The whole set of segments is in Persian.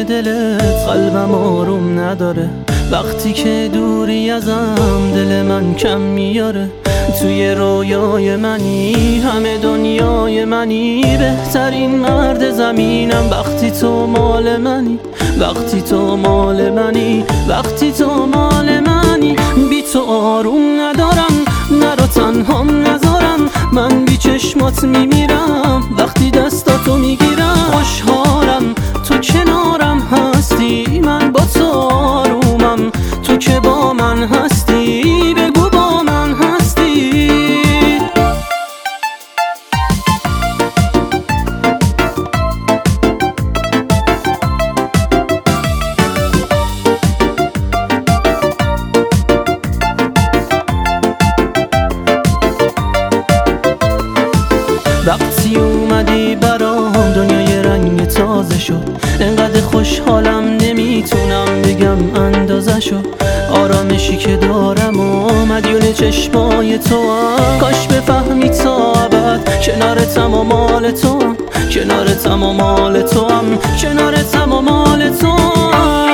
دلت قلبم آروم نداره، وقتی که دوری ازم دل من کم میاره. توی رویای منی، همه دنیای منی، بهترین مرد زمینم. وقتی تو مال منی، وقتی تو مال منی، وقتی تو مال منی. بی تو آروم ندارم، نرو تنهام نذارم، من بی چشمات میمیرم وقتی دستاتو میگیرم. خوشحالم تو کنارم هستی، من با تو آرومم، تو که با من هستی بگو با من هستی. وقتی اومدی برام دنیای رنگ تازه شد، انقدر خوشحالم نمیتونم بگم اندازه شد. آرامشی که دارم و مدیون چشمای تو هم، کاش بفهمی تا ابد کنارتم و مال تو هم، کنارتم و مال تو هم، کنارتم و مال تو هم.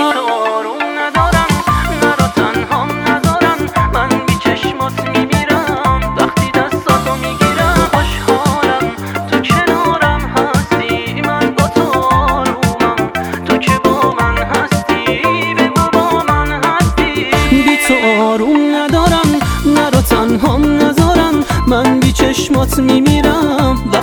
آروم ندارم، نرو تنهام نذارم، من بی چشمات میمیرم